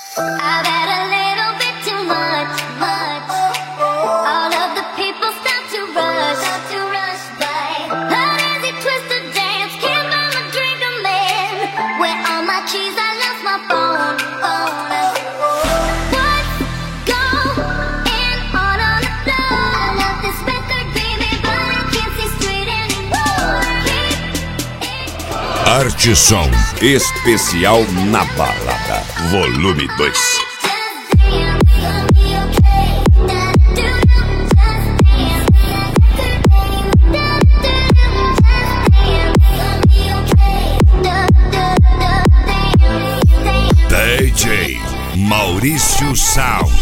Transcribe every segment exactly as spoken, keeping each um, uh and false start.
I've had a little bit too much, much. All of the people start to rush, start to rush by. How does it twist to dance? Can't buy my drink, a man. Where are my keys? I lost my phone, phone. What's going on on the floor? I love this record, baby, but I can't see straight anymore. Arte Som especial na balada, volume dois. D J Maurício Sound.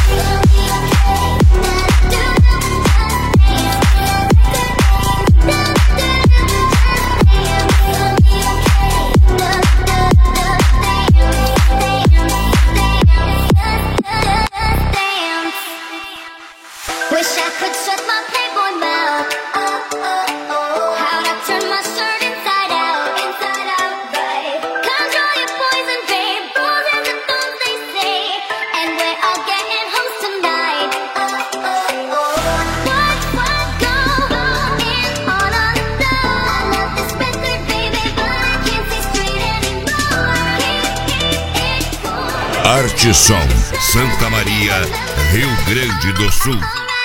Wish I could shut my playboy mouth. Oh, oh, oh. How'd I turn my shirt inside out, inside out, right? Control your poison, babe. Roses and thorns, they say. And we're all getting home tonight. Oh, oh, oh. What, what going on on the floor? I love this record, baby, but I can't see straight anymore. Keep it cool. Arte Som, Santa Maria, Rio Grande do Sul.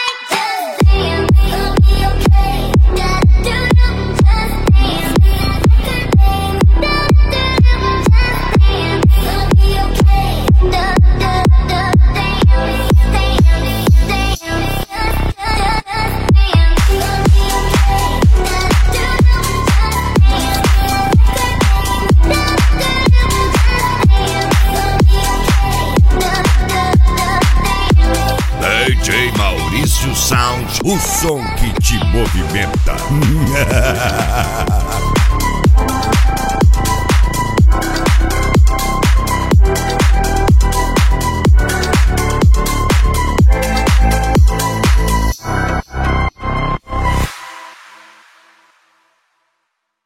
D J Maurício Sound, o som que te movimenta.